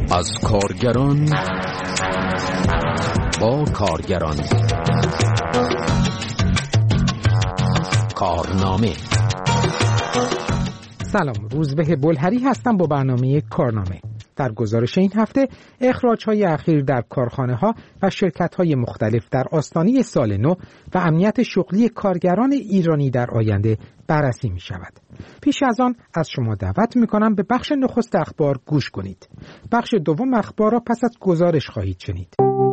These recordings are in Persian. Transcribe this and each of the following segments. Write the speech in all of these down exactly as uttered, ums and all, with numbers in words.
از کارگران با کارگران. کارنامه. سلام، روزبه بلهری هستم با برنامه کارنامه. در گزارش این هفته اخراج‌های اخیر در کارخانه‌ها و شرکت‌های مختلف در آستانه سال نو و امنیت شغلی کارگران ایرانی در آینده بررسی می‌شود. پیش از آن از شما دعوت می‌کنم به بخش نخست اخبار گوش کنید. بخش دوم اخبار را پس از گزارش خواهید شنید.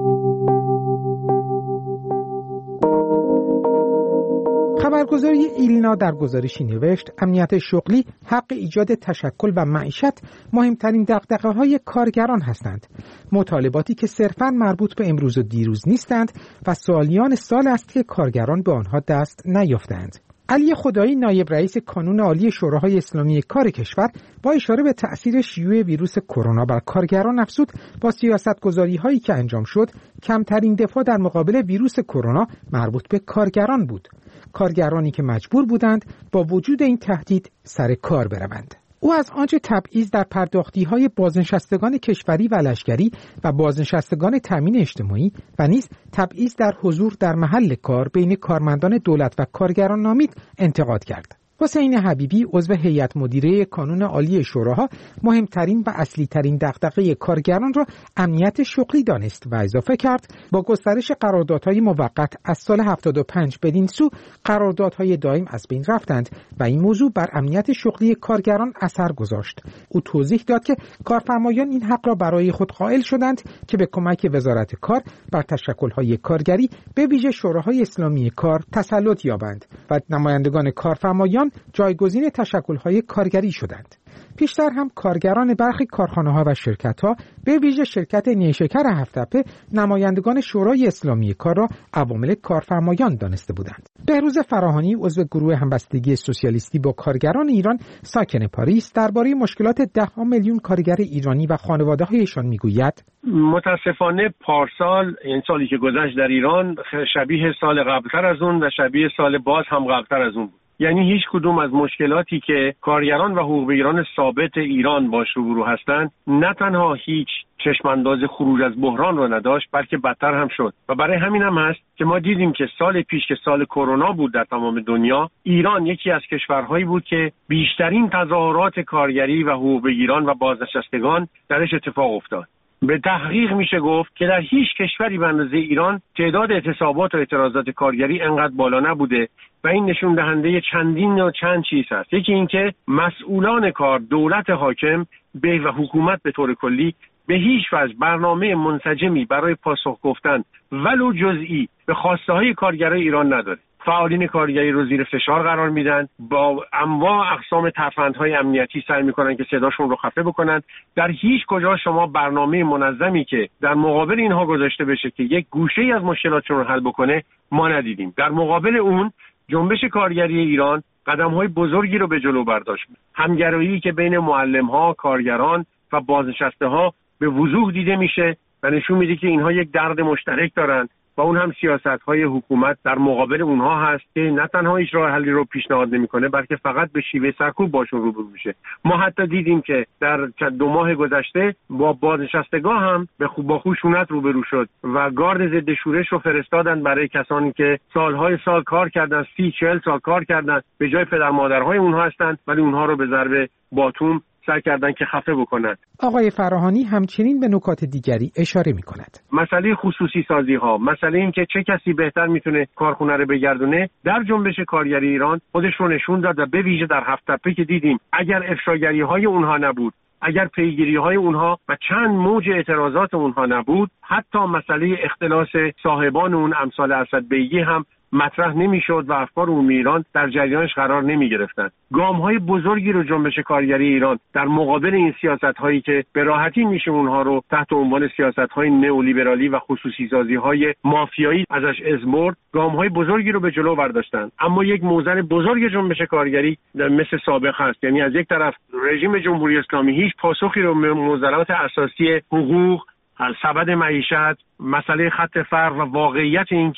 خبرگزاری ایلنا در گزارشی نوشت امنیت شغلی، حق ایجاد تشکل و معیشت مهمترین دغدغه‌های کارگران هستند. مطالباتی که صرفاً مربوط به امروز و دیروز نیستند و سالیان سال است که کارگران به آنها دست نیافتند. علی خدایی، نایب رئیس کانون عالی شوراهای اسلامی کار کشور، با اشاره به تأثیر شیوع ویروس کرونا بر کارگران افزود با سیاست‌گذاری‌هایی که انجام شد کمترین دفاع در مقابل ویروس کرونا مربوط به کارگران بود. کارگرانی که مجبور بودند با وجود این تهدید سر کار بروند. او از آنچه تبعیض در پرداختی‌های بازنشستگان کشوری و لشکری و بازنشستگان تامین اجتماعی و نیز تبعیض در حضور در محل کار بین کارمندان دولت و کارگران نامید انتقاد کرد. حسین حبیبی، عضو هیئت مدیره کانون عالی شوراها، مهمترین و اصلی ترین دغدغه کارگران را امنیت شغلی دانست و اضافه کرد با گسترش قراردادهای موقت از سال هفتاد و پنج بدین سو قراردادهای دائم از بین رفتند و این موضوع بر امنیت شغلی کارگران اثر گذاشت. او توضیح داد که کارفرمایان این حق را برای خود قائل شدند که به کمک وزارت کار بر تشکل‌های کارگری به ویژه شوراهای اسلامی کار تسلط یابند و نمایندگان کارفرمایان جایگزین تشکل‌های کارگری شدند. پیشتر هم کارگران برخی کارخانه‌ها و شرکت‌ها به ویژه شرکت نیشکر هفت‌تپه نمایندگان شورای اسلامی کار را عوامل کارفرمایان دانسته بودند. بهروز فراهانی، عضو گروه همبستگی سوسیالیستی با کارگران ایران ساکن پاریس، درباره مشکلات ده میلیون کارگر ایرانی و خانواده‌هایشان میگوید: متاسفانه پارسال، این سالی که گذشت در ایران، شبیه سال قبلتر از اون و شبیه سال باز هم قبلتر از اون بود. یعنی هیچ کدوم از مشکلاتی که کارگران و حقوق بگیران ثابت ایران باش روبرو هستند نه تنها هیچ چشمانداز خروج از بحران رو نداشت، بلکه بدتر هم شد. و برای همین هم هست که ما دیدیم که سال پیش که سال کرونا بود در تمام دنیا، ایران یکی از کشورهایی بود که بیشترین تظاهرات کارگری و حقوق بگیران و بازنشستگان درش اتفاق افتاد. به تحقیق میشه گفت که در هیچ کشوری به اندازه ایران تعداد اعتصابات و اعتراضات کارگری انقدر بالا نبوده و این نشون دهنده چندین و چند چیز هست. یکی اینکه مسئولان کار، دولت حاکم به و حکومت به طور کلی به هیچ وجه برنامه منسجمی برای پاسخ گفتن ولو جزئی به خواسته های کارگرای ایران نداره. فعالین کارگری رو زیر فشار قرار میدن، با انواع اقسام ترفندهای امنیتی سعی میکنن که صداشون رو خفه بکنن. در هیچ کجا شما برنامه منظمی که در مقابل اینها گذاشته بشه که یک گوشه‌ای از مشکلاتشون رو حل بکنه ما ندیدیم. در مقابل اون جنبش کارگری ایران قدم‌های بزرگی رو به جلو برداشت. همگرایی که بین معلم‌ها، کارگران و بازنشسته‌ها به وضوح دیده میشه و نشون میده که اینها یک درد مشترک دارن و اون هم سیاست‌های حکومت در مقابل اونها هست که نه تنها هیچ راه حلی رو پیشنهاد نمی‌کنه بلکه فقط به شیوه سرکوب باشون روبرو میشه. ما حتی دیدیم که در دو ماه گذشته با بازنشستگان هم به خوب با خشونت روبرو شد و گارد ضد شورش رو فرستادن برای کسانی که سالهای سال کار کردن، سی چهل سال کار کردن، به جای پدر مادرهای اونها هستن ولی اونها رو به ضرب باتوم سعی کردن که خفه بکنند. آقای فراهانی همچنین به نکات دیگری اشاره می‌کند. مسئله خصوصی سازی ها، مسئله این که چه کسی بهتر میتونه کارخونه رو بگردونه، در جنبش کارگری ایران خودش رو نشون داد و به ویژه در هفت‌تپه که دیدیم اگر افشاگری های اونها نبود، اگر پیگیری های اونها و چند موج اعتراضات اونها نبود، حتی مسئله اختلاس صاحبان اون امثال اسد بیگی هم مطرح نمیشد و افکار عمومی ایران در جریانش قرار نمی گرفتند. گام‌های بزرگی رو جنبش کارگری ایران در مقابل این سیاست‌هایی که به راحتی میشه اونها رو تحت عنوان سیاست‌های نئولیبرالی و خصوصی سازی‌های مافیایی ازش ازمرد، گام‌های بزرگی رو به جلو برداشتن. اما یک موزل بزرگ جنبش کارگری مثل سابق هست، یعنی از یک طرف رژیم جمهوری اسلامی هیچ پاسخی رو به معضلات اساسی حقوق، سبد معیشت، مسئله خط فقر و واقعیت این که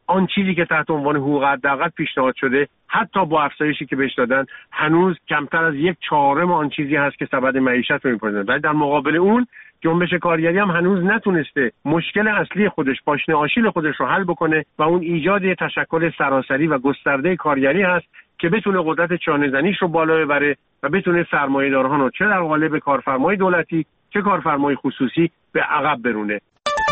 آن چیزی که تحت عنوان حقوق حداقل پیشنهاد شده حتی با افزایشی که بهش دادن هنوز کمتر از یک چهارم آن چیزی هست که سبد معیشت رو می‌پردازه. ولی در مقابل اون جنبش کارگری هم هنوز نتونسته مشکل اصلی خودش، پاشنه آشیل خودش رو حل بکنه و اون ایجاد تشکل سراسری و گسترده کارگری هست که بتونه قدرت چانه‌زنیش رو بالا ببره و بتونه سرمایه‌داران رو چه در قالب کارفرمای دولتی چه کارفرمای خصوصی به عقب برونه.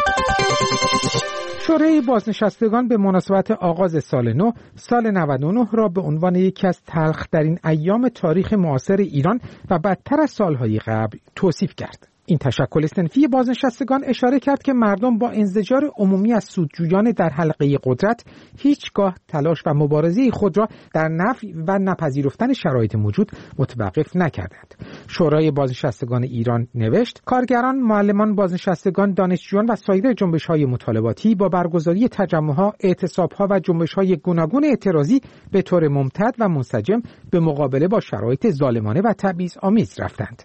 شورای بازنشستگان به مناسبت آغاز سال نو، سال نود و نه را به عنوان یکی از تلخ‌ترین ایام تاریخ معاصر ایران و بدتر از سالهای قبل توصیف کرد. این تشکل صنفی بازنشستگان اشاره کرد که مردم با انزجار عمومی از سودجویان در حلقه قدرت هیچگاه تلاش و مبارزه خود را در نفی و نپذیرفتن شرایط موجود متوقف نکردند. شورای بازنشستگان ایران نوشت: کارگران، معلمان، بازنشستگان، دانشجویان و سایر جنبش‌های مطالباتی با برگزاری تجمع‌ها، اعتصاب‌ها و جنبش‌های گوناگون اعتراضی به طور ممتد و منسجم به مقابله با شرایط ظالمانه و تبعیض‌آمیز رفتند.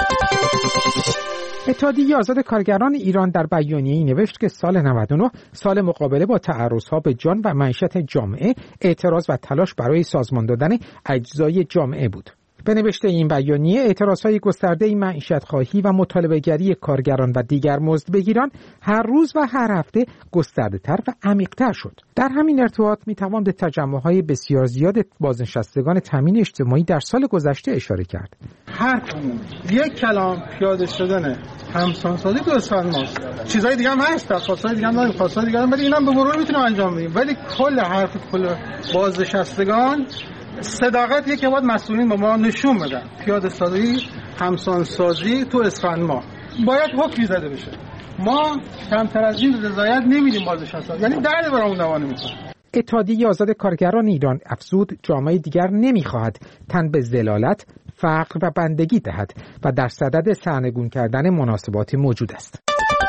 اتحادیه آزاد کارگران ایران در بیانیه‌ای نوشت که سال نود و نه سال مقابله با تعرض‌ها به جان و معیشت جامعه، اعتراض و تلاش برای سازمان دادن اجزای جامعه بود. به نوشته این بیانیه، اعتراضهای گسترده معیشت‌خواهی و مطالبه‌گری کارگران و دیگر مزدبگیران هر روز و هر هفته گسترده‌تر و عمیق‌تر شد. در همین ارتباط می‌توان به تجمع‌های بسیار زیاد بازنشستگان تامین اجتماعی در سال گذشته اشاره کرد. هر کدوم یک کلام پیاده شدن همسانسازی دو سال ماست. چیزای دیگه هم هست، خواستای دیگه هم داریم، خواستای دیگه هم، ولی اینا به مرور میتونیم انجام بدیم. ولی کل حرف کل بازنشستگان صداقت یک که باید مسئولین با ما نشون بدن. پیاده سازی، همسانسازی تو اسفند ماه باید حکمی زده بشه. ما کمتر از این رضایت نمیدیم بازنشستگان، یعنی درد برامون دوانه میکنه. اتحادیه آزاد کارگران ایران افزود جامعه دیگر نمیخواهد تن به ذلالت، فقر و بندگی دهد و در صدد سرنگون کردن مناسبات موجود است.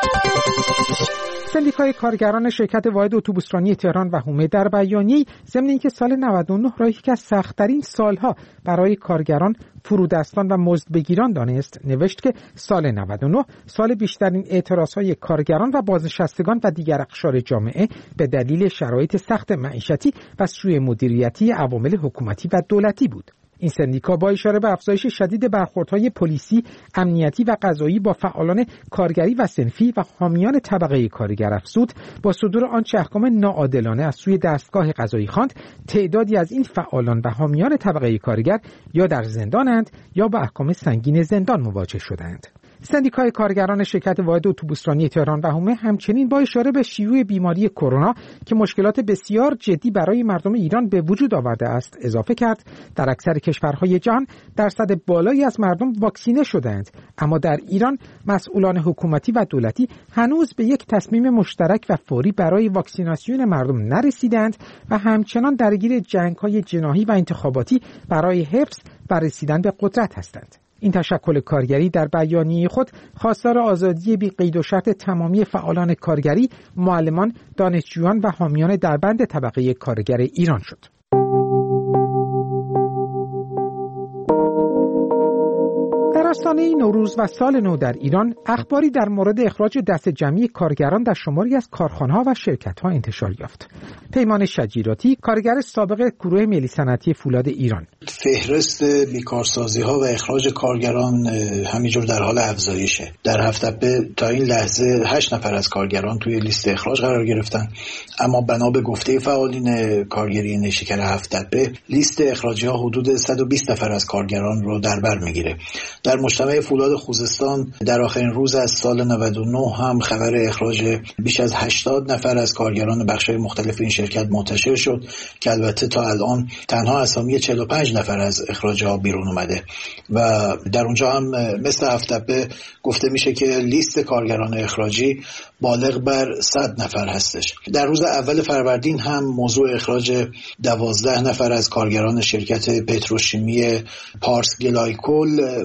سندیکای کارگران شرکت واحد اتوبوسرانی تهران و حومه در بیانیه‌ای ضمن اینکه سال نود و نه را یکی از سخت‌ترین سالها برای کارگران، فرودستان و مزدبگیران دانست، نوشت که سال نود و نه سال بیشترین اعتراضهای کارگران و بازنشستگان و دیگر اقشار جامعه به دلیل شرایط سخت معیشتی و سوء مدیریتی عوامل حکومتی و دولتی بود. این سندیکا با اشاره به افزایش شدید برخوردهای پلیسی، امنیتی و قضایی با فعالان کارگری و صنفی و حامیان طبقه کارگر افزود، با صدور آنچه احکام ناعادلانه از سوی دستگاه قضایی خواند، تعدادی از این فعالان و حامیان طبقه کارگر یا در زندانند یا با احکام سنگین زندان مواجه شدند. سندیکای کارگران شرکت واحد اتوبوسرانی تهران و حومه همچنین با اشاره به شیوع بیماری کرونا که مشکلات بسیار جدی برای مردم ایران به وجود آورده است اضافه کرد: در اکثر کشورهای جهان درصد بالایی از مردم واکسینه شدند، اما در ایران مسئولان حکومتی و دولتی هنوز به یک تصمیم مشترک و فوری برای واکسیناسیون مردم نرسیدند و همچنان درگیر جنگ‌های جناحی و انتخاباتی برای حفظ و رسیدن به قدرت هستند. این تشکل کارگری در بیانیه خود خواستار آزادی بی قید و شرط تمامی فعالان کارگری، معلمان، دانشجویان و حامیان دربند طبقه کارگر ایران شد. در آستانه نوروز و سال نو در ایران، اخباری در مورد اخراج دست جمعی کارگران در شماری از کارخانه‌ها و شرکت‌ها انتشار یافت. پیمان شجیراتی، کارگر سابق گروه ملی صنعتی فولاد ایران: فهرست بیکارسازی‌ها و اخراج کارگران همینجور در حال افزایشه. در هفت‌تپه تا این لحظه هشت نفر از کارگران توی لیست اخراج قرار گرفتن، اما بنا به گفته فعالین کارگری نیشکر هفت‌تپه لیست اخراجی‌ها حدود صد و بیست نفر از کارگران رو در بر میگیره. در مجتمع فولاد خوزستان در آخرین روز از سال نود و نه هم خبر اخراج بیش از هشتاد نفر از کارگران بخش‌های مختلف این شرکت منتشر شد که البته تا الان تنها اسامی چهل و پنج نفر از اخراج‌ها بیرون اومده و در اونجا هم مثل هفت‌تپه گفته میشه که لیست کارگران اخراجی بالغ بر صد نفر هستش. در روز اول فروردین هم موضوع اخراج دوازده نفر از کارگران شرکت پتروشیمی پارس گلایکول واقع در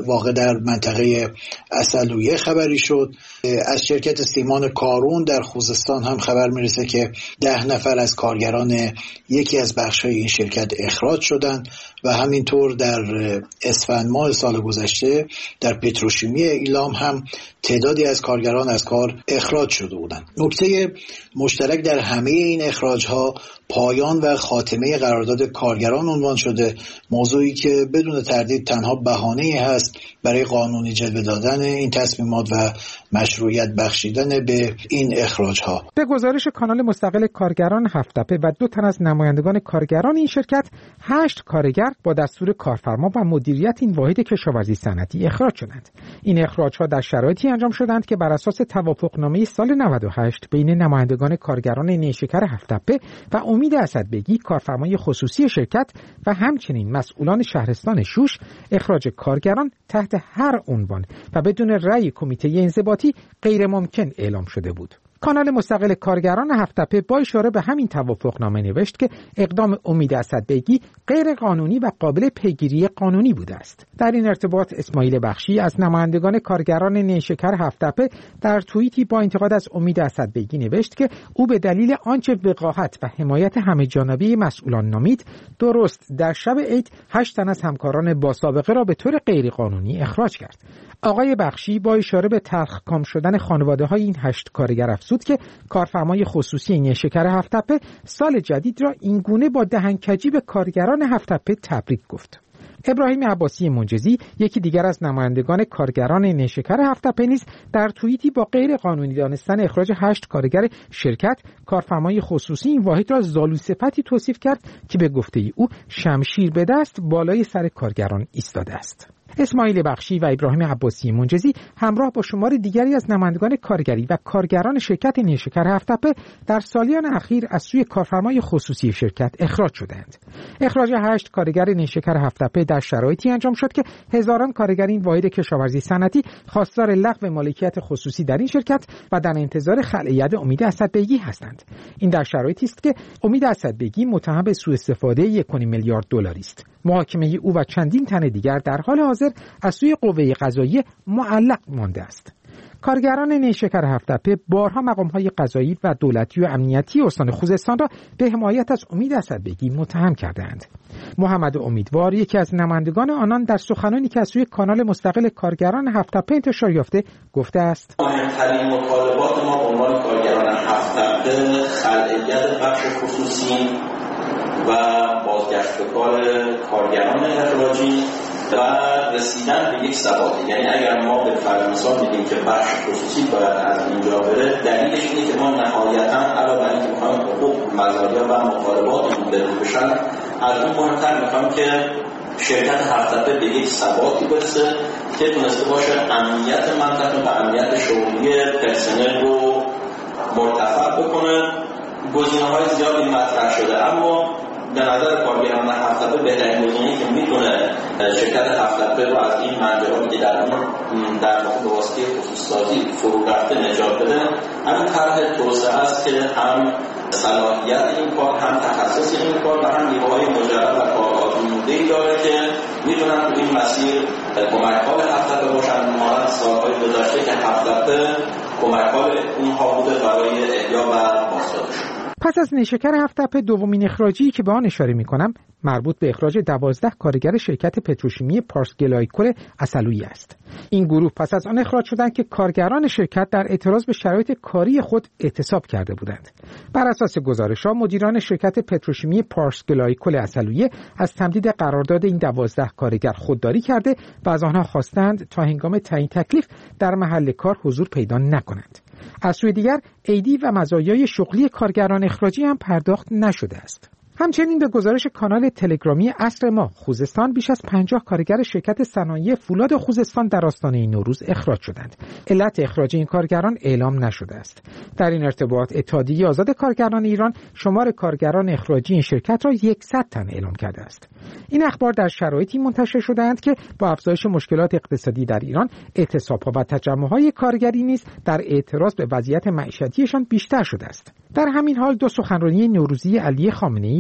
در منطقه عسلویه خبری شد. از شرکت سیمان کارون در خوزستان هم خبر میرسه که ده نفر از کارگران یکی از بخش‌های این شرکت اخراج شدند و همینطور در اسفند ماه سال گذشته در پتروشیمی ایلام هم تعدادی از کارگران از کار اخراج شده بودند. نکته مشترک در همه این اخراج‌ها پایان و خاتمه قرارداد کارگران عنوان شده، موضوعی که بدون تردید تنها بهانه‌ای هست برای قانونی جلوه دادن این تصمیمات و مشروعیت بخشیدن به این اخراج‌ها. به گزارش کانال مستقل کارگران هفت‌تپه و دو تن از نمایندگان کارگران این شرکت، هشت کارگر با دستور کارفرما و مدیریت این واحد کشاورزی صنعتی اخراج شدند. این اخراج‌ها در شرایطی انجام شدند که بر اساس توافقنامه سال نود و هشت بین نمایندگان کارگران نیشکر هفت‌تپه و امید اسدبگی کارفرمای خصوصی شرکت و همچنین مسئولان شهرستان شوش، اخراج کارگران تحت هر عنوان و بدون رأی کمیته انضباطی غیر ممکن اعلام شده بود. کانال مستقل کارگران هفت‌تپه با اشاره به همین توافقنامه نوشت که اقدام امید اسدبگی غیر قانونی و قابل پیگیری قانونی بوده است. در این ارتباط اسماعیل بخشی از نمایندگان کارگران نیشکر هفت‌تپه در توییتی با انتقاد از امید اسدبگی نوشت که او به دلیل آنچه وقاحت و حمایت همه‌جانبه مسئولان نامید، درست در شب عید هشت تن از همکاران با سابقه را به طور غیر قانونی اخراج کرد. آقای بخشی با اشاره به تلخکام شدن خانواده‌های این هشت کارگر افزود که کارفرمای خصوصی نیشکر هفت‌تپه سال جدید را اینگونه با دهنکجی به کارگران هفت‌تپه تبریک گفت. ابراهیم عباسی منجزی، یکی دیگر از نمایندگان کارگران نیشکر هفت‌تپه نیز در توییتی با غیر قانونی دانستن اخراج هشت کارگر شرکت، کارفرمای خصوصی این واحد را زالوصفتی توصیف کرد که به گفته او شمشیر به دست بالای سر کارگران ایستاده است. اسماعیل بخشی و ابراهیم عباسی منجزی همراه با شمار دیگری از نمایندگان کارگری و کارگران شرکت نیشکر هفت‌تپه در سالیان اخیر از سوی کارفرمای خصوصی شرکت اخراج شدند. اخراج هشت کارگر نیشکر هفت‌تپه در شرایطی انجام شد که هزاران کارگر این واحد کشاورزی صنعتی خواستار لغو مالکیت خصوصی در این شرکت و در انتظار خلع ید امید اسدبگی هستند. این در شرایطی است که امید اسدبگی متهم به سوء استفاده یک و نیم میلیارد دلاری است. محاکمه او و چندین تن دیگر در حال حاضر از سوی قوه قضاییه معلق مانده است. کارگران نیشکر هفت‌تپه بارها مقام‌های قضایی و دولتی و امنیتی استان خوزستان را به حمایت از امید اسدبگی متهم کردند. محمد امیدوار، یکی از نمایندگان آنان، در سخنانی که از سوی کانال مستقل کارگران هفت‌تپه انتشار یافته گفته است: مهمترین مطالبات ما به عنوان کارگران هفت‌تپه خلع بخش خصوصی و بازگشت به کار کارگران اخراجی و رسیدن به یک ثباتی. یعنی اگر ما به فرض مثال میگیم که بخش خصوصی باید از اینجا بره، دلیلش اینه که ما نهایتاً علاوه بر اینکه می‌خوایم حقوق مزایا و مطالبات بروز بشن، از اون مهمتر می‌خوایم که شرکت هفت‌تپه به یک ثباتی برسه که تونسته باشه امنیت منطقه و امنیت شغلی پرسنل رو مرتفع بکنه. گزینه‌های زیادی مطرح شده، اما به نظر کارگران هفت‌تپه بهترین گزینه‌ای که میتونه شرکت هفت‌تپه رو از این منجراتی که در اون در واقع واسطه خصوصی‌سازی فرو رفته نجات بده، همین طرح توسعه است که هم صلاحیت این کار، هم تخصص این کار و هم نیروهای مجرد و کارآزموده‌ای داره که میتونن تو این مسیر کمک‌حال هفت‌تپه باشن. مانند سال‌های گذشته که هفت‌تپه کمک‌حال اونها بوده برای احیا و بازسازی. پس از نیشکر هفت‌تپه دومین اخراجی که به آن اشاره می‌کنم مربوط به اخراج دوازده کارگر شرکت پتروشیمی پارس گلایکول عسلویه است. این گروه پس از آن اخراج شدند که کارگران شرکت در اعتراض به شرایط کاری خود اعتصاب کرده بودند. بر اساس گزارش‌ها مدیران شرکت پتروشیمی پارس گلایکول عسلویه از تمدید قرارداد این دوازده کارگر خودداری کرده و از آنها خواستند تا هنگام تعیین تکلیف در محل کار حضور پیدا نکنند. از سوی دیگر عیدی و مزایای شغلی کارگران اخراجی هم پرداخت نشده است. همچنین به گزارش کانال تلگرامی عصر ما خوزستان بیش از پنجاه کارگر شرکت صنایع فولاد خوزستان در آستانه نوروز اخراج شدند. علت اخراج این کارگران اعلام نشده است. در این ارتباط اتحادیه آزاد کارگران ایران شمار کارگران اخراجی این شرکت را صد تن اعلام کرده است. این اخبار در شرایطی منتشر شده‌اند که با افزایش مشکلات اقتصادی در ایران، اعتصاب‌ها و تجمع‌های کارگری نیز در اعتراض به وضعیت معیشتیشان بیشتر شده است. در همین حال دو سخنرانی نوروزی علی خامنه‌ای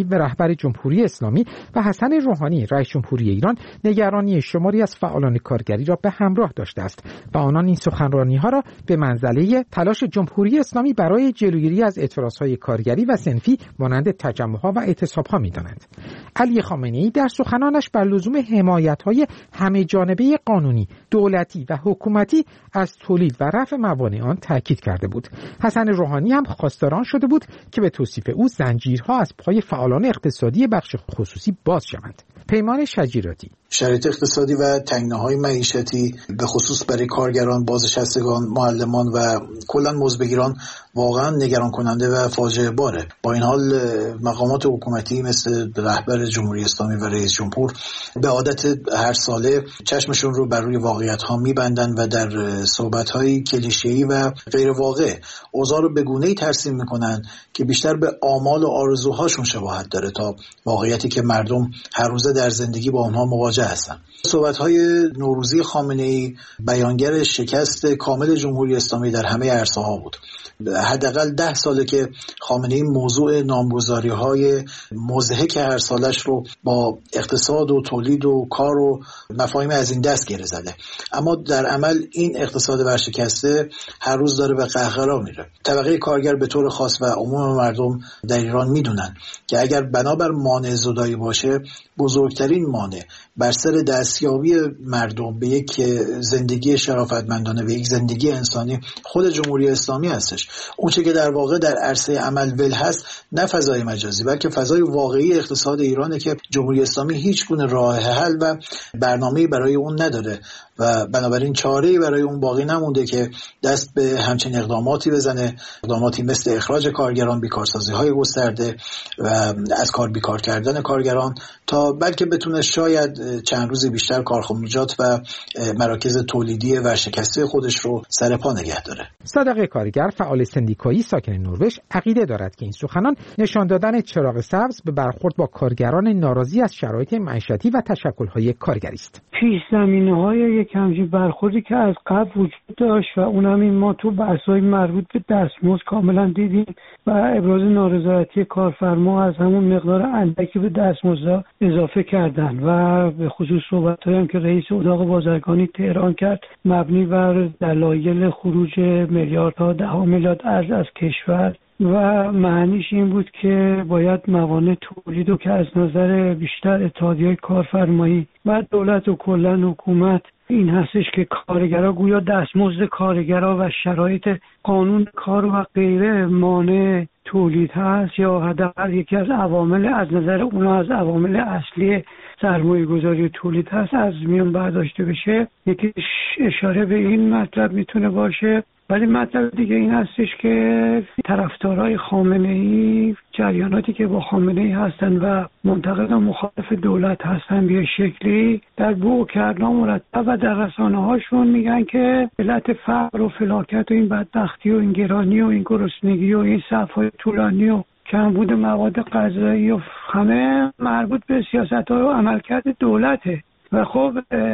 روحانی و رهبر جمهوری اسلامی و حسن روحانی رئیس جمهوری ایران نگرانی شماری از فعالان کارگری را به همراه داشته است و آنان این سخنرانی‌ها را به منزله تلاش جمهوری اسلامی برای جلوگیری از اعتراضهای کارگری و صنفی مانند تجمع‌ها و اعتصاب‌ها می‌دانند. علی خامنه‌ای در سخنانش بر لزوم حمایت‌های همه جانبه قانونی، دولتی و حکومتی از تولید و رفع موانع آن تاکید کرده بود. حسن روحانی هم خواستار شده بود که به توصیف او زنجیرها از پای فعالان اقتصادی بخش خصوصی باز شوند. پیمان شجیراتی: شرایط اقتصادی و تنگناهای معیشتی به خصوص برای کارگران، بازنشستگان، معلمان و کلاً مزدبگیران واقعا نگران کننده و فاجعه باره. با این حال مقامات حکومتی مثل رهبر جمهوری اسلامی و رئیس جمهور به عادت هر ساله چشمشون رو بر روی واقعیت‌ها می‌بندن و در صحبت‌های کلیشه‌ای و غیر واقع اوضاع رو به گونه‌ای ترسیم می‌کنن که بیشتر به آمال و آرزوهاشون شباهت داره تا واقعیتی که مردم هر روزه در زندگی با اونها مواجه هستن. صحبت‌های نوروزی خامنه‌ای بیانگر شکست کامل جمهوری اسلامی در همه عرصه‌ها بود. حداقل ده ساله که خامنه‌ای موضوع نامگذاری‌های مضحک هر سالش رو با اقتصاد و تولید و کار و مفاهیم از این دست گره زده، اما در عمل این اقتصاد ورشکسته هر روز داره به قهقرا میره. طبقه کارگر به طور خاص و عموم مردم در ایران میدونن که اگر بنابر مانع زدایی باشه، بزرگترین مانع بر سر دستیابی مردم به یک زندگی شرافتمندانه، به یک زندگی انسانی، خود جمهوری اسلامی هستش. اون چه که در واقع در عرصه عمل ول هست، نه فضای مجازی بلکه فضای واقعی اقتصاد ایرانه که جمهوری اسلامی هیچ گونه راه حل و برنامه‌ای برای اون نداره و بنابراین چاره‌ای برای اون باقی نمونده که دست به همچین اقداماتی بزنه، اقداماتی مثل اخراج کارگران، بیکارسازی‌های گسترده و از کار بیکار کردن کارگران، تا بلکه بتونه شاید چند روزی بیشتر کارخانجات و مراکز تولیدی ورشکسته خودش رو سر پا نگه داره. صادق کارگر، فعال سندیکایی ساکن نروژ، عقیده دارد که این سخنان نشان دادن چراغ سبز به برخورد با کارگران ناراضی از شرایط معیشتی و تشکل‌های کارگری است. پیش زمینه‌های یک همچین برخوردی که از قبل وجود داشت و اونم این ما تو بحث‌های مربوط به دستمزد کاملا دیدیم و ابراز نارضایتی کارفرما از همون مقدار اندکی به دستمزد اضافه کردن و به خصوص صحبت‌هایی هم که رئیس اتاق بازرگانی تهران کرد مبنی بر دلایل خروج میلیاردها ده میلیارد ارز از کشور و معنیش این بود که باید موانع تولید و که از نظر بیشتر اتحادیه‌های کارفرمایی و دولت و کلاً حکومت این هستش که کارگرها گویا دستمزد کارگرها و شرایط قانون کار و غیره مانع تولید هست یا حداقل یکی از عوامل از نظر اونا از عوامل اصلی سرمایه گذاری و تولید هست از میان برداشته بشه. یکی اشاره به این مطلب میتونه باشه. ولی مطلب دیگه این هستش که طرفدارای خامنه‌ای، جریاناتی که با خامنه‌ای هستن و منتقد و مخالف دولت هستن به شکلی در بو کردن مرتب و در رسانه‌هاشون میگن که علت فقر و فلاکت و این بدبختی و این گرانی و این گرسنگی و این صف‌های طولانی و کمبود مواد غذایی و همه مربوط به سیاست‌ها و عملکرد دولته. و خب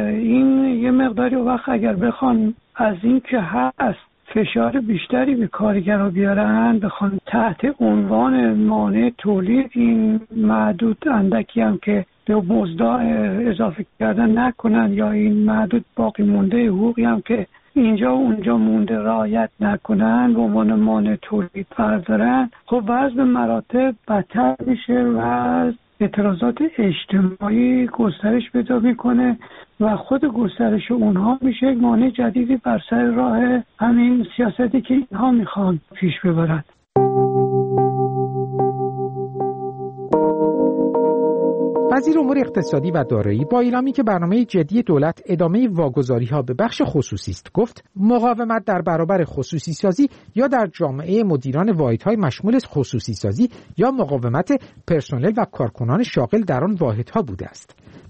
این یه مقداری وقت اگر بخوان از این که هست فشار بیشتری به کارگرها بیارن، بخوان تحت عنوان مانع تولید این معدود اندکی هم که به مزدا اضافه کردن نکنن یا این معدود باقی مونده حقوقی هم که اینجا و اونجا مونده رعایت نکنن به عنوان مانع تولید بردارن، خب وضع به مراتب بدتر میشه و اعتراضات اجتماعی گسترش پیدا میکنه و خود گسترش اونها میشه یک مانع جدیدی بر سر راه همین سیاستی که اینها میخوان پیش ببرن. وزیر امور اقتصادی و دارایی با اعلامی که برنامه جدی دولت ادامه واگذاری‌ها به بخش خصوصی است گفت مقاومت در برابر خصوصی سازی یا در جامعه مدیران واحدهای مشمول خصوصی سازی یا مقاومت پرسنل و کارکنان شاغل در آن واحدها بوده است.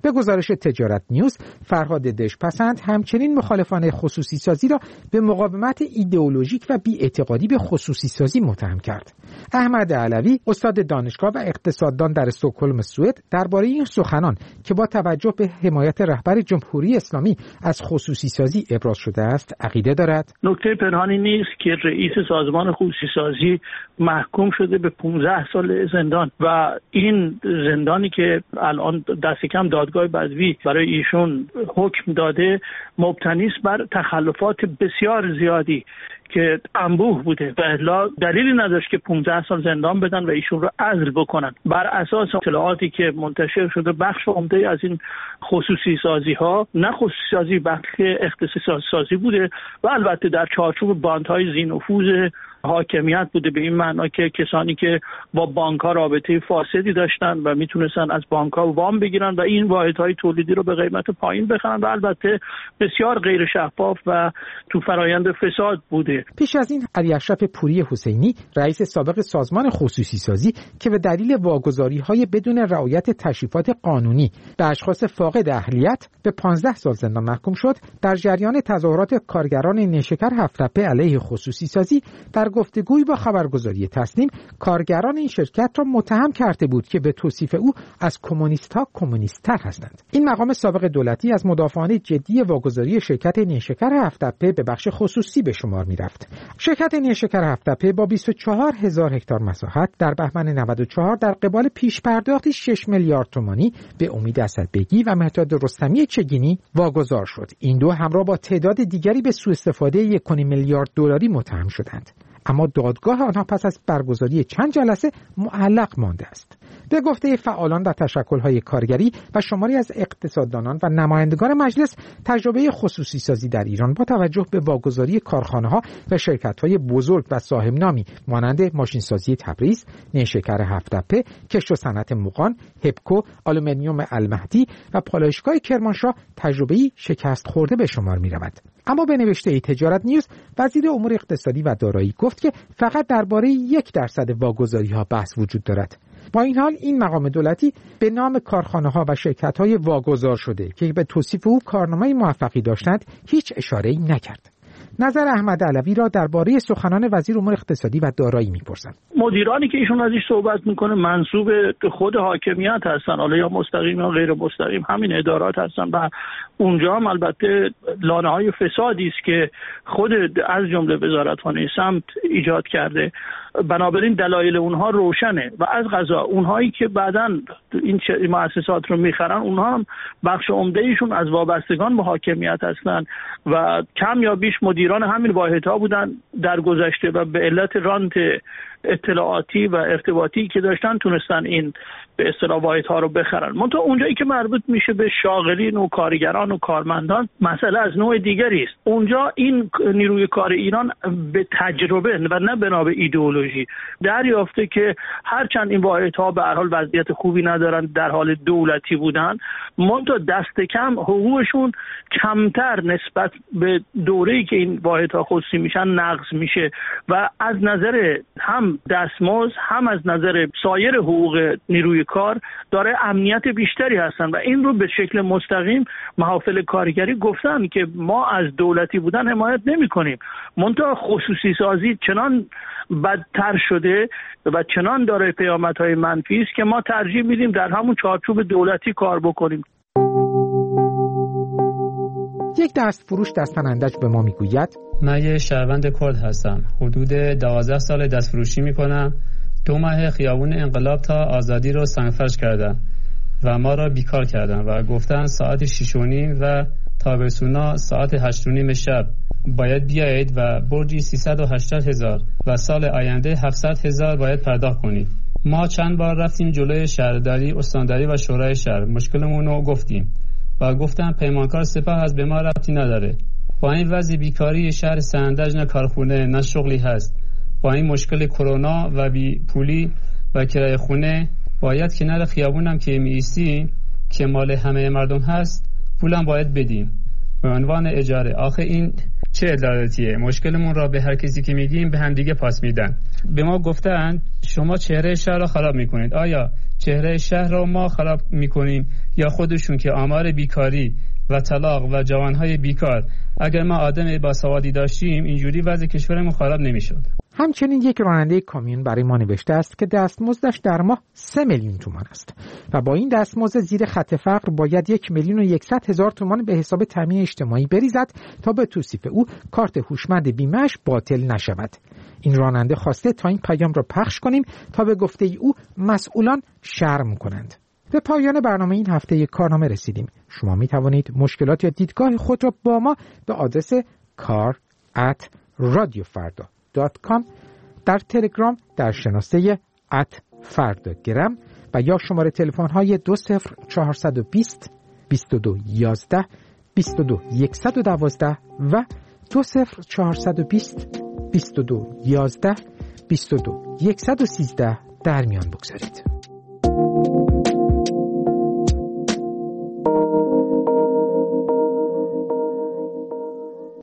به گزارش تجارت نیوز، فرهاد دژپسند همچنین مخالفان خصوصی سازی را به مقاومت ایدئولوژیک و بی‌اعتقادی به خصوصی سازی متهم کرد. احمد علوی، استاد دانشگاه و اقتصاددان در استکهلم سوئد، درباره این سخنان که با توجه به حمایت رهبر جمهوری اسلامی از خصوصی سازی ابراز شده است عقیده دارد. نکته پنهانی نیست که رئیس سازمان خصوصی سازی محکوم شده به پانزده سال زندان و این زندانی که الان دست کم دادگاه بدوی برای ایشون حکم داده مبتنی است بر تخلفات بسیار زیادی که انبوه بوده و الا دلیلی نداشت که پانزده سال زندان بدن و ایشون رو عزل بکنن. بر اساس اطلاعاتی که منتشر شده بخش عمده از این خصوصی سازی ها نه خصوصی سازی بلکه اختصاصی سازی بوده و البته در چارچوب باندهای ذی‌نفوذ حاکمیت بوده، به این معنا که کسانی که با بانک‌ها رابطه فاسدی داشتن و میتونستن از بانک‌ها وام بگیرن و این واحدهای تولیدی رو به قیمت پایین بخرن و البته بسیار غیر شفاف و تو فرایند فساد بوده. پیش از این علی اشرف پوری حسینی، رئیس سابق سازمان خصوصی سازی که به دلیل واگذاری‌های بدون رعایت تشریفات قانونی به اشخاص فاقد اهلیت به پانزده سال زندان محکوم شد، در جریان تظاهرات کارگران نیشکر هفت‌تپه علیه خصوصی سازی در گفتگویی با خبرگزاری تسنیم کارگران این شرکت را متهم کرده بود که به توصیف او از کمونیست‌ها کمونیست‌تر هستند. این مقام سابق دولتی از مدافعان جدی واگذاری شرکت نیشکر هفت‌تپه به بخش خصوصی به شمار می‌رفت. شرکت نیشکر هفت‌تپه با بیست و چهار هزار هکتار مساحت در بهمن نود و چهار در قبال پیش‌پرداختی شش میلیارد تومانی به امید اسدبگی و مهداد رستمی چگینی واگذار شد. این دو همراه با تعداد دیگری به سوءاستفاده یک و نیم میلیارد دلاری متهم شدند. اما دادگاه آنها پس از برگزاری چند جلسه معلق مانده است. به گفته فعالان و تشکل‌های کارگری و شماری از اقتصاددانان و نمایندگان مجلس، تجربه خصوصی سازی در ایران با توجه به واگذاری کارخانه‌ها و شرکت‌های بزرگ و صاحب نامی مانند ماشینسازی تبریز، نیشکر هفت‌تپه، کشت و صنعت مغان، هپکو، آلومینیوم المهدی و پالایشگاه کرمانشاه تجربه‌ای شکست خورده به شمار می‌رود. اما به نوشته تجارت نیوز، وزیر امور اقتصادی و دارایی گفت که فقط درباره یک درصد واگذاری‌ها بحث وجود دارد. با این حال این مقام دولتی به نام کارخانه‌ها و شرکت‌های واگذار شده که به توصیف او کارنامه موفقی داشتند هیچ اشاره‌ای نکرد. نظر احمد علوی را درباره سخنان وزیر امور اقتصادی و دارایی می‌پرسم. مدیرانی که ایشون ازش صحبت میکنه منسوب خود حاکمیت هستن، حالا یا مستقیم یا غیر مستقیم همین ادارات هستن و اونجا هم البته لانه‌های فسادی است که خود از جمله وزارتخانه سمت ایجاد کرده. بنابراین دلایل اونها روشنه و از قضا اونهایی که بعداً این مؤسسات رو میخرن اونها هم بخش عمده ایشون از وابستگان به حاکمیت هستن و کم یا بیش مدیران همین واحدها بودن در گذشته و به علت رانت اطلاعاتی و ارتباطی که داشتن تونستن این به اصطلاح واحدها رو بخرن. منتها اونجایی که مربوط میشه به شاغلین و کارگران و کارمندان مسئله از نوع دیگری است. اونجا این نیروی کار ایران به تجربه و نه بنا به ایدئولوژی دریافته که هرچند این واحدها به هر حال وضعیت خوبی ندارن، در حال دولتی بودن، منتها دست کم حقوقشون کمتر نسبت به دوره‌ای که این واحدها خصوصی میشن نقض میشه و از نظر هم دستمزد هم از نظر سایر حقوق نیروی کار داره امنیت بیشتری هستن و این رو به شکل مستقیم محافل کارگری گفتن که ما از دولتی بودن حمایت نمی کنیم. منتها خصوصی سازی چنان بدتر شده و چنان داره پیامدهای منفی است که ما ترجیح میدیم در همون چارچوب دولتی کار بکنیم. یک دست فروش دستنندج به ما میگوید من یه شهروند کرد هستم. حدود دوازده سال دست فروشی میکنم. دو ماه خیابون انقلاب تا آزادی رو سنگفرش کردن و ما را بیکار کردن و گفتن ساعت شیش و نیم و تابستونا ساعت هشت و نیم شب باید بیایید و برجی سیصد و هشتاد هزار و سال آینده هفتصد هزار باید پرداخت کنید. ما چند بار رفتیم جلوی شهرداری، استانداری و شورای شهر، مشکلمون رو گفتیم و گفتن پیمانکار سپاه از به ما ربطی نداره. با این وضع بیکاری شهر سنندج نه کارخونه نه شغلی هست. با این مشکل کرونا و بی پولی و کرایه خونه باید کنار خیابونم که می ایستیم که مال همه مردم هست پولم باید بدیم به عنوان اجاره. آخه این چه عدالتیه؟ مشکلمون را به هر کسی که میگیم به هم دیگه پاس میدن. به ما گفتن شما چهره شهر را خراب میکنید. آیا چهره شهر را ما خراب میکنیم یا خودشون که آمار بیکاری و طلاق و جوانهای بیکار، اگر ما آدم باسوادی داشتیم اینجوری وضع کشورمون خراب نمیشد. همچنین یک راننده کامیون برای ما نوشته است که دستمزدش در ماه سه میلیون تومان است و با این دستمزد زیر خط فقر باید یک میلیون و یکصد هزار تومان به حساب تامین اجتماعی بریزد تا به توصیف او کارت هوشمند بیمه‌اش باطل نشود. این راننده خواسته تا این پیام را پخش کنیم تا به گفته او مسئولان شرم کنند. به پایان برنامه این هفته کارنامه رسیدیم. شما می توانید مشکلات یا دیدگاه خود را با ما به آدرس کار ات رادیو فردا دات کام در تلگرام در شناسه ات فرداگرام و یا شماره تلفن های دو صفر چهارصد و بیست بیست و دو یازده بیست و دو یکصد و دوازده و دو صفر چهارصد و بیست بیست و دو یازده بیست و دو یکصد و سیزده در میان بگذارید.